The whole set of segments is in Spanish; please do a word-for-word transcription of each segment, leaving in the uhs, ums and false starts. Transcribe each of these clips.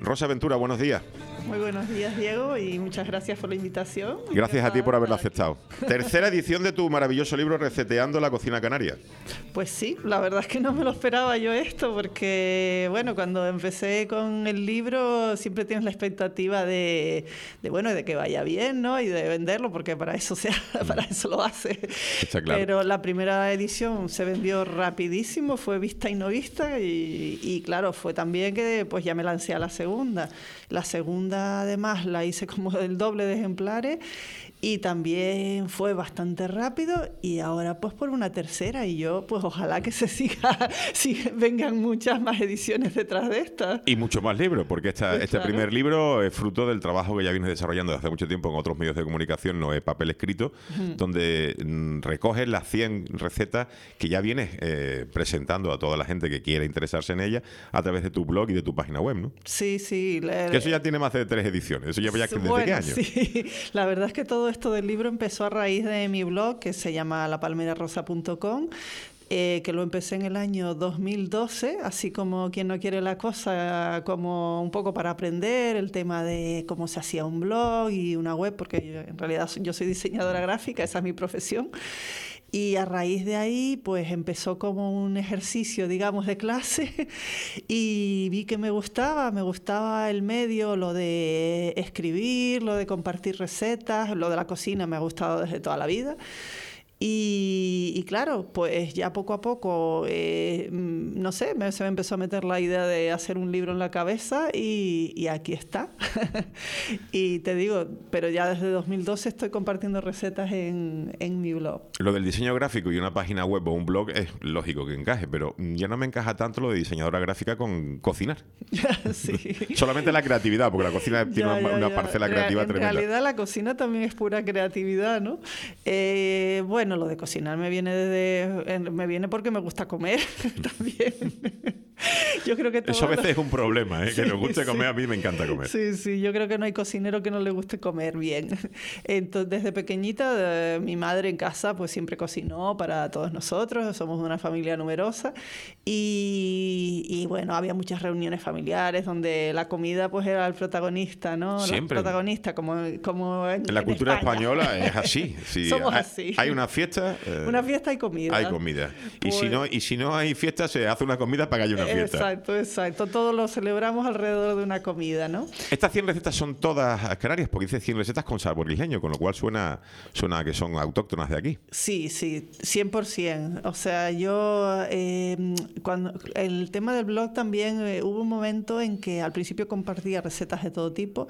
Rosa Ventura, buenos días. Muy buenos días, Diego, y muchas gracias por la invitación. Gracias a ti por haberlo aceptado. Tercera edición de tu maravilloso libro Receteando la cocina canaria. Pues sí, la verdad es que no me lo esperaba yo esto, porque bueno, cuando empecé con el libro siempre tienes la expectativa de, de bueno, de que vaya bien, ¿no? Y de venderlo, porque para eso se, para eso lo hace. Está claro. Pero la primera edición se vendió rapidísimo, fue vista y no vista, y, y claro, fue también que pues ya me lancé a la segunda. La segunda, además, la hice como el doble de ejemplares y también fue bastante rápido, y ahora pues por una tercera, y yo pues ojalá que se siga, si vengan muchas más ediciones detrás de esta. Y mucho más libros, porque esta, Pues este claro. primer libro es fruto del trabajo que ya vienes desarrollando desde hace mucho tiempo en otros medios de comunicación, no es papel escrito, uh-huh. donde mm, recoges las cien recetas que ya vienes eh, presentando a toda la gente que quiera interesarse en ellas a través de tu blog y de tu página web, ¿no? Sí, sí. Le, que eso ya tiene más de tres ediciones, eso ya, ya ¿desde bueno, qué año? Sí, la verdad es que todo esto del libro empezó a raíz de mi blog, que se llama la palmera rosa punto com. Eh, que lo empecé en el año dos mil doce, así como quien no quiere la cosa, como un poco para aprender el tema de cómo se hacía un blog y una web, porque yo, en realidad yo soy diseñadora gráfica, esa es mi profesión. Y a raíz de ahí, pues empezó como un ejercicio, digamos, de clase, y vi que me gustaba, me gustaba el medio, lo de escribir, lo de compartir recetas, lo de la cocina me ha gustado desde toda la vida. Y, y claro, pues ya poco a poco, eh, no sé, me, se me empezó a meter la idea de hacer un libro en la cabeza, y, y aquí está. Y te digo, pero ya desde dos mil doce estoy compartiendo recetas en, en mi blog. Lo del diseño gráfico y una página web o un blog es lógico que encaje, pero ya no me encaja tanto lo de diseñadora gráfica con cocinar. Sí. Solamente la creatividad, porque la cocina tiene ya, una, ya, una ya. parcela Re- creativa en tremenda. En realidad la cocina también es pura creatividad, ¿no? Eh, bueno, lo de cocinar me viene desde, me viene porque me gusta comer también. Yo creo que Eso a veces los... es un problema, ¿eh? Sí, que nos guste sí. comer, a mí me encanta comer. Sí, sí, yo creo que no hay cocinero que no le guste comer bien. Entonces, desde pequeñita, eh, mi madre en casa pues siempre cocinó para todos nosotros, somos una familia numerosa, y, y bueno, había muchas reuniones familiares donde la comida pues era el protagonista, ¿no? Siempre. El protagonista, como, como en, En la en cultura España. española es así. Sí, Somos hay, así. Hay una fiesta. Eh, Una fiesta y comida. Hay comida. Y, Pues- si no, y si no hay fiesta, se hace una comida para que haya una fiesta. Exacto, exacto. Todo lo celebramos alrededor de una comida, ¿no? Estas cien recetas son todas canarias, porque dice cien recetas con sabor isleño, con lo cual suena, suena a que son autóctonas de aquí. Sí, sí, cien por ciento. O sea, yo, eh, cuando el tema del blog también, eh, hubo un momento en que al principio compartía recetas de todo tipo,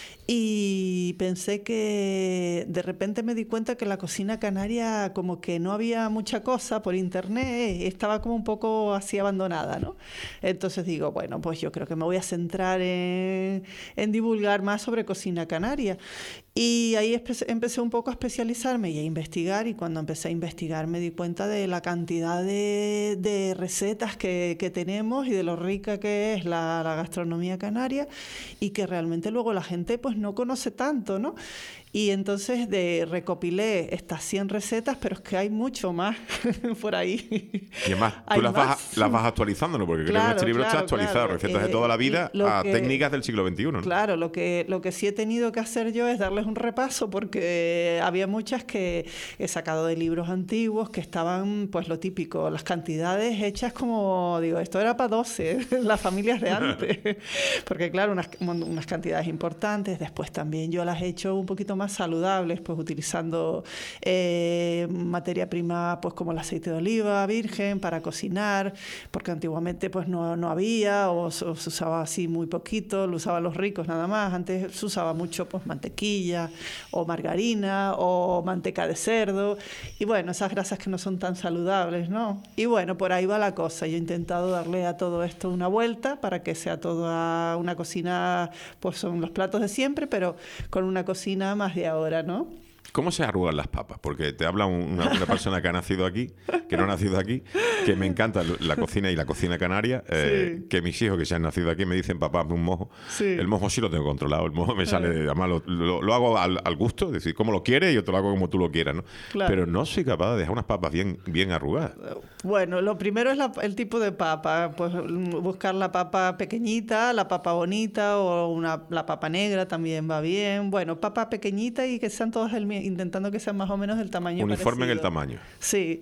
y pensé que de repente me di cuenta que la cocina canaria como que no había mucha cosa por internet, estaba como un poco así abandonada, ¿no? Entonces digo, bueno, pues yo creo que me voy a centrar en, en divulgar más sobre cocina canaria. Y ahí espe- empecé un poco a especializarme y a investigar, y cuando empecé a investigar me di cuenta de la cantidad de, de recetas que, que tenemos y de lo rica que es la, la gastronomía canaria, y que realmente luego la gente pues no conoce tanto, ¿no? Y entonces de, recopilé estas cien recetas, pero es que hay mucho más por ahí. Y además, tú Hay las más. vas, las vas actualizando, ¿no? Porque creo Claro, que este libro claro, está actualizado, claro. recetas de Eh, toda la vida lo a que- técnicas del siglo veintiuno, ¿no? Claro, lo que, lo que sí he tenido que hacer yo es darles un repaso, porque había muchas que he sacado de libros antiguos que estaban, pues lo típico, las cantidades hechas como, digo, esto era para doce, las familias de antes. Porque claro, unas, unas cantidades importantes. Después también yo las he hecho un poquito más saludables, pues utilizando eh, materia prima, pues como el aceite de oliva virgen para cocinar, porque antiguamente pues no, no había, o, o se usaba así muy poquito, lo usaban los ricos nada más. Antes se usaba mucho pues mantequilla o margarina o manteca de cerdo, y bueno, esas grasas que no son tan saludables, ¿no? Y bueno, por ahí va la cosa. Yo he intentado darle a todo esto una vuelta para que sea toda una cocina, pues son los platos de siempre, pero con una cocina más de ahora, ¿no? ¿Cómo se arrugan las papas? Porque te habla una, una persona que ha nacido aquí, que no ha nacido aquí, que me encanta la cocina y la cocina canaria, eh, sí. que mis hijos que se han nacido aquí me dicen, papá, hazme un mojo. Sí. El mojo sí lo tengo controlado, el mojo me sale, de, además lo, lo, lo hago al, al gusto, es decir, como lo quieres y yo te lo hago como tú lo quieras, ¿no? Claro. Pero no soy capaz de dejar unas papas bien, bien arrugadas. Bueno, lo primero es la, el tipo de papa, pues buscar la papa pequeñita, la papa bonita o una, la papa negra también va bien. Bueno, papa pequeñita y que sean todas el mismo, intentando que sean más o menos del tamaño uniforme parecido. En el tamaño. Sí.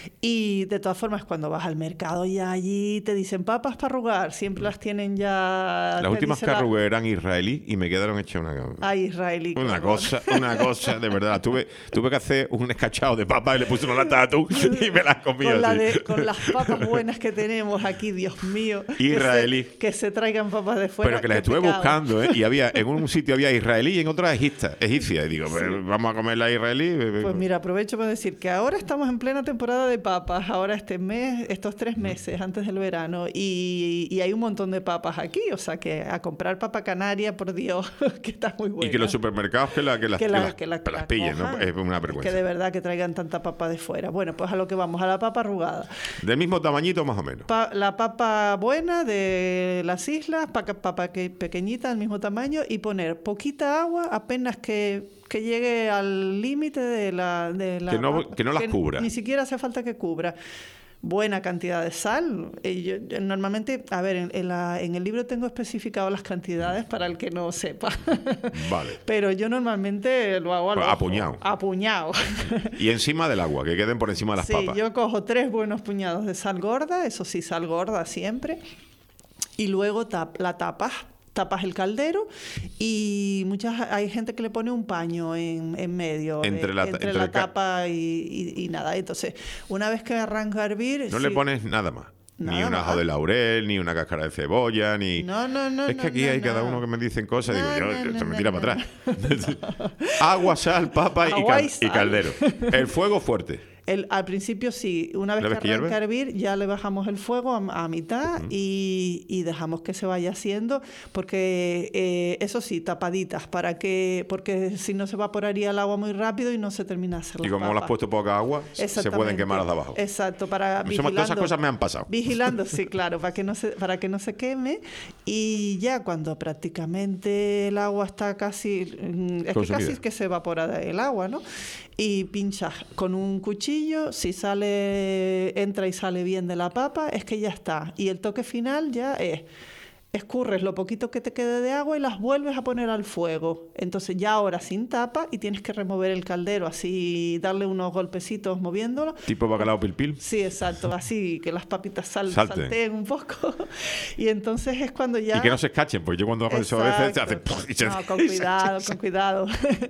Y de todas formas, cuando vas al mercado ya allí te dicen papas para arrugar, siempre las tienen ya... Las últimas que arrugué la... eran israelí y me quedaron hechas una... Ah, israelí. Una cosa, una cosa, de verdad. Tuve, tuve que hacer un escachado de papas y le puse una lata de atún y me las comí con, la así. de, con las papas buenas que tenemos aquí, Dios mío. Israelí. Que se, que se traigan papas de fuera. Pero que las estuve pecado. buscando, ¿eh? Y había, en un sitio había israelí y en otro egipcia. egipcia. Y digo, sí. pues, vamos a comer la israelí. Pues mira, aprovecho para decir que ahora estamos en plena temporada de papas, ahora este mes, estos tres meses antes del verano, y, y hay un montón de papas aquí, o sea que a comprar papa canaria, por Dios, que está muy buena. Y que los supermercados que, la, que, las, que, la, que, la, que las pillen, ¿no? Es una vergüenza. Que de verdad que traigan tanta papa de fuera. Bueno, pues a lo que vamos, a la papa arrugada. Del mismo tamañito más o menos. Pa, la papa buena de las islas, papa, papa que, pequeñita, del mismo tamaño, y poner poquita agua, apenas que... que llegue al límite de la... De la que, no, que no las que cubra. Ni siquiera hace falta que cubra. Buena cantidad de sal. Yo, yo, normalmente, a ver, en, en, la, en el libro tengo especificado las cantidades para el que no sepa. Vale. Pero yo normalmente lo hago al apuñado. Apuñado. Y encima del agua, que queden por encima de las sí, papas. Sí, yo cojo tres buenos puñados de sal gorda, eso sí, sal gorda siempre. Y luego tap, la tapas. Tapas el caldero y muchas hay gente que le pone un paño en, en medio entre la, eh, entre entre la tapa y, y, y nada. Entonces, una vez que arranca a hervir... No sí, le pones nada más. Nada ni un ajo más. de laurel, ni una cáscara de cebolla, ni... No, no, no. Es que aquí no, hay no, cada no. uno que me dicen cosas y No, digo, yo, no, se no, me no, tira no, para no. atrás. Agua, sal, papa y, Agua cal y sal. y caldero. El fuego fuerte. El, al principio sí, una vez que arranca a hervir ya le bajamos el fuego a, a mitad uh-huh. y, y dejamos que se vaya haciendo, porque eh, eso sí, tapaditas, para que porque si no se evaporaría el agua muy rápido y no se termina de hacer las Y como papas. le has puesto poca agua, se pueden quemar las de abajo. Exacto, para vigilando. Todas esas cosas me han pasado. Vigilando, sí, claro, para que no se, para que no se queme. Y ya cuando prácticamente el agua está casi... Es que casi es que se evapora el agua, ¿no? Y pinchas con un cuchillo, si sale, entra y sale bien de la papa, es que ya está. Y el toque final ya es, escurres lo poquito que te quede de agua y las vuelves a poner al fuego. Entonces ya ahora sin tapa y tienes que remover el caldero, así darle unos golpecitos moviéndolo. ¿Tipo bacalao pil pil? Sí, exacto, así que las papitas sal, salteen un poco. Y entonces es cuando ya... Y que no se escachen, pues yo cuando hago eso a veces se hace... Y se... No, con cuidado, con cuidado.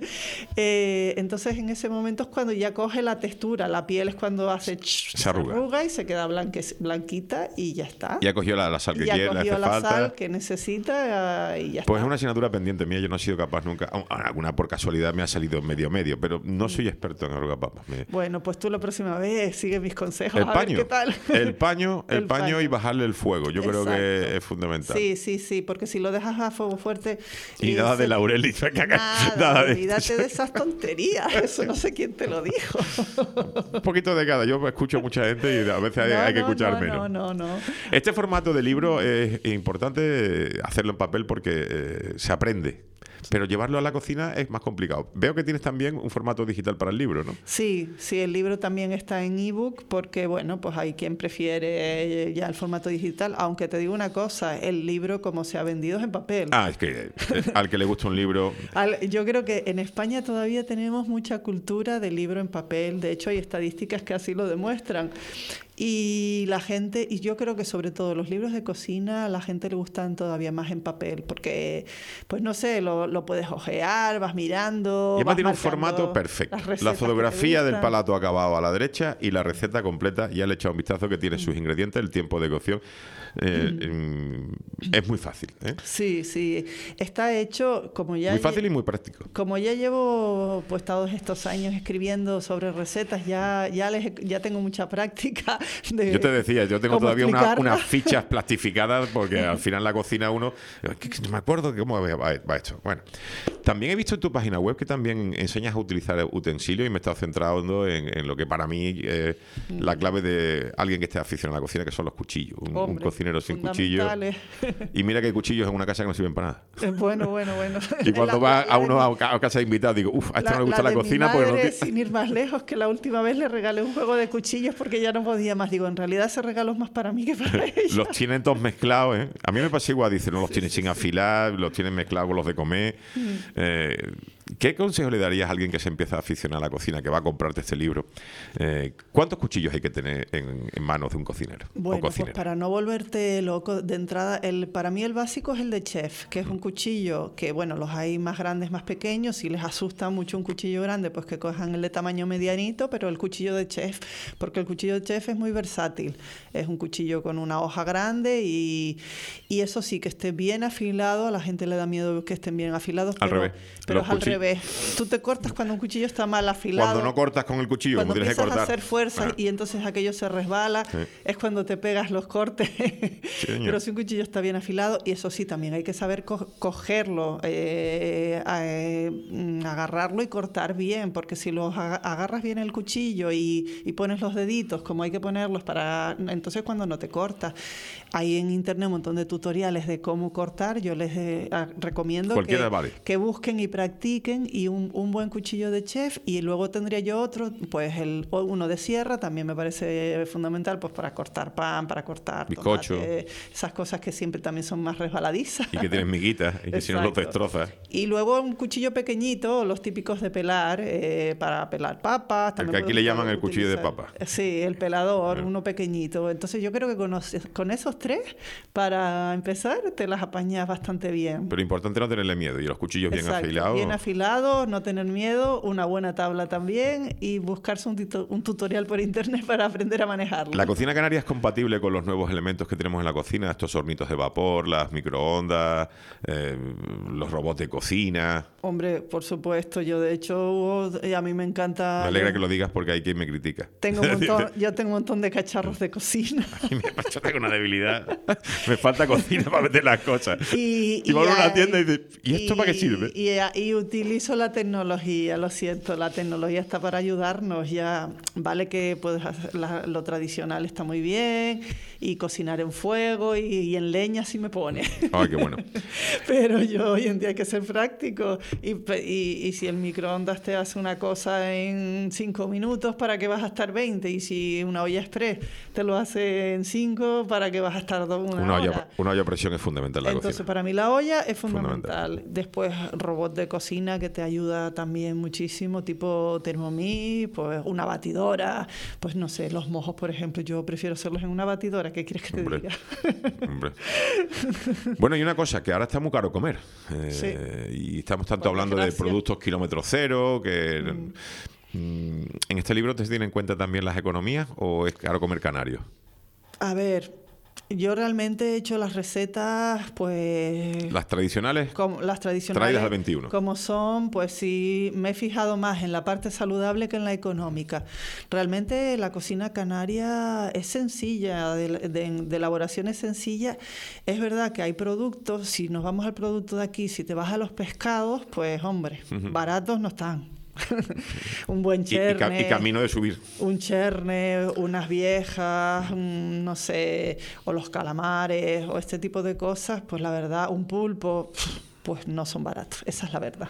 eh, entonces en ese momento es cuando ya coge la textura, la piel es cuando hace... Se, se arruga. arruga y se queda blanque, blanquita y ya está. Ya cogió la, la sal que ya quiere, le hace la falta. Sal que necesita uh, y ya pues está. es una asignatura pendiente mía, yo no he sido capaz nunca, alguna por casualidad me ha salido medio medio, pero no soy experto en arrugar papas. Me... Bueno, pues tú la próxima vez sigue mis consejos, el a paño, ver qué tal. El paño, el, el paño, paño y bajarle el fuego, yo Exacto. creo que es fundamental. Sí, sí, sí, porque si lo dejas a fuego fuerte... Y, y nada se... de laurel y nada, nada de... olvídate de esas tonterías, eso no sé quién te lo dijo. Un poquito de cada, yo escucho a mucha gente y a veces hay, no, hay que no, escuchar no, menos. No, no, no. Este formato de libro es importante hacerlo en papel porque eh, se aprende. Pero llevarlo a la cocina es más complicado. Veo que tienes también un formato digital para el libro, ¿no? Sí, sí, el libro también está en ebook porque, bueno, pues hay quien prefiere ya el formato digital. Aunque te digo una cosa, el libro como se ha vendido es en papel. Ah, es que eh, al que le gusta un libro... Al, yo creo que en España todavía tenemos mucha cultura de libro en papel. De hecho, hay estadísticas que así lo demuestran. Y la gente, y yo creo que sobre todo los libros de cocina, a la gente le gustan todavía más en papel, porque, pues no sé, lo, lo puedes ojear, vas mirando. Y además tiene un formato perfecto. La fotografía del plato acabado a la derecha y la receta completa, ya le he echado un vistazo que tiene mm. sus ingredientes, el tiempo de cocción. Eh, mm. Es muy fácil, ¿eh? Sí, sí. Está hecho como ya... Muy fácil y muy práctico. Como ya llevo pues todos estos años escribiendo sobre recetas, ya, ya, les, ya tengo mucha práctica de Yo te decía, yo tengo cómo todavía una- explicarla. unas fichas plastificadas porque al final la cocina uno... que- que no me acuerdo cómo va, va esto. Bueno, también he visto en tu página web que también enseñas a utilizar utensilios y me he estado centrando en, en lo que para mí es la clave de alguien que esté aficionado a la cocina, que son los cuchillos. Un, un Hombre, cocinero sin cuchillo. fundamentales. Y mira que hay cuchillos en una casa que no sirven para nada. Eh, Bueno, bueno, bueno. Y cuando La- va la a de uno mi- a, ca- a casa de invitados, digo, uff, a este no le gusta la, de mi cocina porque no madre, tiene... sin ir más lejos, que la última vez le regalé un juego de cuchillos porque ya no podía más. Digo, en realidad ese regalo es más para mí que para ella. Los tienen todos mezclados, ¿eh? A mí me pasa igual, dice, no los tienen sin afilar, los tienen mezclados con los de comer. Eh, ¿Qué consejo le darías a alguien que se empieza a aficionar a la cocina, que va a comprarte este libro? Eh, ¿Cuántos cuchillos hay que tener en, en manos de un cocinero o Bueno, pues cocinera? para no volverte loco, de entrada, el, para mí el básico es el de chef, que es un cuchillo que, bueno, los hay más grandes, más pequeños. Si les asusta mucho un cuchillo grande, pues que cojan el de tamaño medianito, pero el cuchillo de chef, porque el cuchillo de chef es muy versátil. Es un cuchillo con una hoja grande y, y eso sí, que esté bien afilado. A la gente le da miedo que estén bien afilados, Al pero, revés. pero Los es al cuchill- revés. Tú te cortas cuando un cuchillo está mal afilado. Cuando no cortas con el cuchillo, Cuando como tienes que empiezas cortar. a hacer fuerza Ah, y entonces aquello se resbala, Sí. es cuando te pegas los cortes. señor. Pero si un cuchillo está bien afilado, y eso sí, también hay que saber co- cogerlo, eh, eh, mm, agarrarlo y cortar bien, porque si lo aga- agarras bien el cuchillo y, y pones los deditos como hay que ponerlos para... Entonces cuando no te cortas, hay en internet un montón de tutoriales de cómo cortar. Yo les eh, a- recomiendo Cualquiera que, vale. que busquen y practiquen, y un, un buen cuchillo de chef, y luego tendría yo otro, pues el o uno de sierra, también me parece fundamental, pues para cortar pan, para cortar Bizcocho. tomate, esas cosas que siempre también son más resbaladizas. Y que tienes miguitas y que si no los Exacto. destrozas. Y luego un cuchillo pequeñito, los típicos de pelar, eh, para pelar papas. El también que aquí puedes le llaman el utilizar- cuchillo de papa. Sí, el pelador, Ah. uno pequeñito. Entonces yo creo que con, os- con esos tres, para empezar, te las apañas bastante bien. Pero importante no tenerle miedo. Y los cuchillos bien Exacto, afilados. bien afilados, no tener miedo, una buena tabla también, y buscarse un, tito- un tutorial por internet para aprender a manejarlo. ¿La cocina canaria es compatible con los nuevos elementos que tenemos en la cocina? Estos hornitos de vapor, las microondas, eh, los robots de cocina. Hombre, por supuesto, yo de hecho, eh, a mí me encanta... Me alegra yo que lo digas porque hay quien me critica. tengo un montón, yo tengo un montón de cacharros de cocina. Y me yo tengo una debilidad. Me falta cocina para meter las cosas. Y, Y vas a una hay- tienda y dices, ¿y esto para qué sirve? Y, y utilizo la tecnología, lo siento, la tecnología está para ayudarnos. Ya vale que puedes hacer la- lo tradicional está muy bien, y cocinar en fuego y, y en leña si me pone. Ay, qué bueno. Pero yo hoy en día hay que ser práctico. Y, pe- y, y si el microondas te hace una cosa en cinco minutos, ¿para qué vas a estar veinte? Y si una olla express te lo hace en cinco, ¿para qué vas a estar do- una, Una hora? olla, una olla a presión es fundamental en la Entonces, cocina. para mí la olla es fundamental. Fundamental. Después, robot de cocina que te ayuda también muchísimo, tipo Thermomix, pues una batidora, pues no sé, los mojos, por ejemplo, yo prefiero hacerlos en una batidora. ¿Qué quieres que te Hombre. diga? Hombre. Bueno, y una cosa, que ahora está muy caro comer. Eh, Sí. Y estamos tanto Por hablando de desgracia. productos kilómetro cero, que... mm, ¿En este libro te tienen en cuenta también las economías o es caro comer canario? A ver, yo realmente he hecho las recetas, pues... Las tradicionales, Como las tradicionales, traídas al veintiuno. como son, pues sí, me he fijado más en la parte saludable que en la económica. Realmente la cocina canaria es sencilla, de, de- de elaboración es sencilla. Es verdad que hay productos, si nos vamos al producto de aquí, si te vas a los pescados, pues hombre, baratos no están. Un buen Y, y ca- cherne. y camino de subir. Un cherne, unas viejas, un, no sé, o los calamares, o este tipo de cosas, pues la verdad, un pulpo, pues no son baratos, esa es la verdad.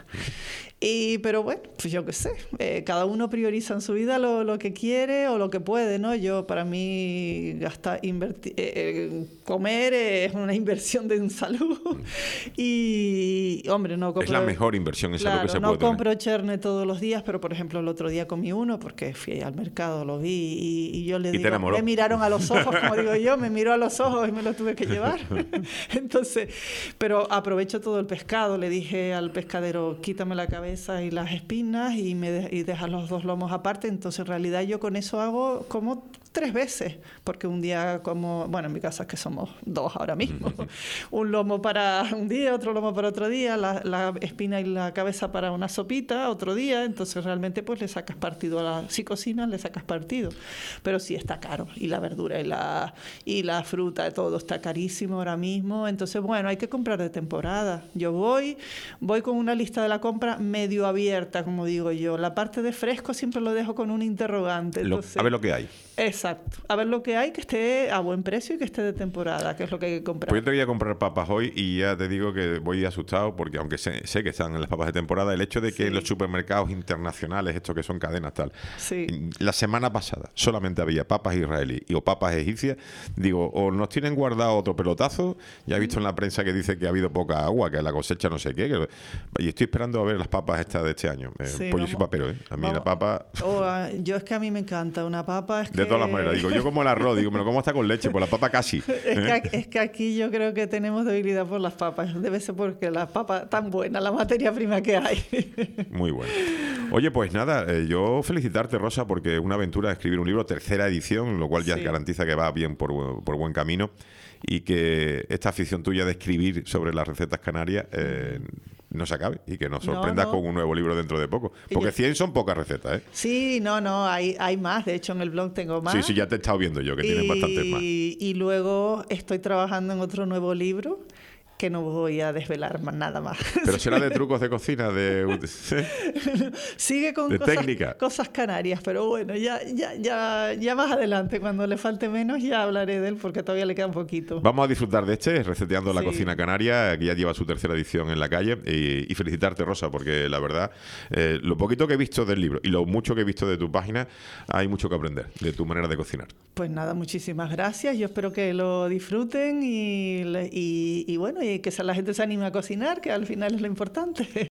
Y, pero bueno, pues yo qué sé, eh, cada uno prioriza en su vida lo, lo que quiere o lo que puede, ¿no? Yo, para mí, gastar, invertir, eh, eh, comer es una inversión de en salud. Y, hombre, no compro... Es la mejor inversión en salud Claro, que se no puede tener. compro cherne todos los días, pero por ejemplo el otro día comí uno porque fui al mercado, lo vi y, y yo le Y te digo, enamoró. me miraron a los ojos, como digo yo, me miró a los ojos y me lo tuve que llevar. Entonces, pero aprovecho todo el pescado, le dije al pescadero, quítame la cabeza y las espinas y me de- y deja los dos lomos aparte. Entonces en realidad yo con eso hago como tres veces, porque un día como, bueno, en mi casa es que somos dos ahora mismo, un lomo para un día, otro lomo para otro día, la, la espina y la cabeza para una sopita otro día, entonces realmente pues le sacas partido a la, si cocinas le sacas partido, pero sí está caro, y la verdura y la, y la fruta, todo está carísimo ahora mismo, entonces bueno, hay que comprar de temporada. Yo voy, voy con una lista de la compra medio abierta, como digo yo, la parte de fresco siempre lo dejo con un interrogante. Entonces, lo, a ver lo que hay. Exacto. A ver lo que hay, que esté a buen precio y que esté de temporada, que es lo que hay que comprar. Pues yo te voy a comprar papas hoy y ya te digo que voy asustado porque aunque sé, sé que están en las papas de temporada, el hecho de que Sí. en los supermercados internacionales, estos que son cadenas tal, Sí. la semana pasada solamente había papas israelíes y o papas egipcias, digo, o nos tienen guardado otro pelotazo, ya he visto en la prensa que dice que ha habido poca agua, que la cosecha no sé qué, que, y estoy esperando a ver las papas estas de este año. Eh, Sí, pues yo vamos- soy papero, ¿eh? A mí vamos- la papa... Oh, ah, yo es que a mí me encanta una papa. Es De que... todas las maneras, digo, yo como el arroz, digo, me lo como hasta con leche, pues la papa casi. Es que, ¿eh? aquí- es que aquí yo creo que tenemos debilidad por las papas. Debe ser porque la papa tan buena, la materia prima que hay. Muy bueno. Oye, pues nada, eh, yo felicitarte, Rosa, porque es una aventura escribir un libro, tercera edición, lo cual ya Sí. garantiza que va bien por, bu- por buen camino y que esta afición tuya de escribir sobre las recetas canarias eh, no se acabe y que nos No, sorprendas no. con un nuevo libro dentro de poco. Porque yo- cien son pocas recetas, ¿eh? Sí, no, no, hay, hay más. De hecho, en el blog tengo más. Sí, sí, ya te he estado viendo yo, que tienes bastantes más. Y luego estoy trabajando en otro nuevo libro que no voy a desvelar más, nada más. Pero será de trucos de cocina, de... Sigue con de cosas, técnica. cosas canarias, pero bueno, ya, ya, ya, ya más adelante, cuando le falte menos, ya hablaré de él porque todavía le queda un poquito. Vamos a disfrutar de este, Receteando la Sí. Cocina Canaria, que ya lleva su tercera edición en la calle. Y, y felicitarte, Rosa, porque la verdad, eh, lo poquito que he visto del libro y lo mucho que he visto de tu página, hay mucho que aprender de tu manera de cocinar. Pues nada, muchísimas gracias. Yo espero que lo disfruten y, le- y, y bueno, y que se- la gente se anime a cocinar, que al final es lo importante.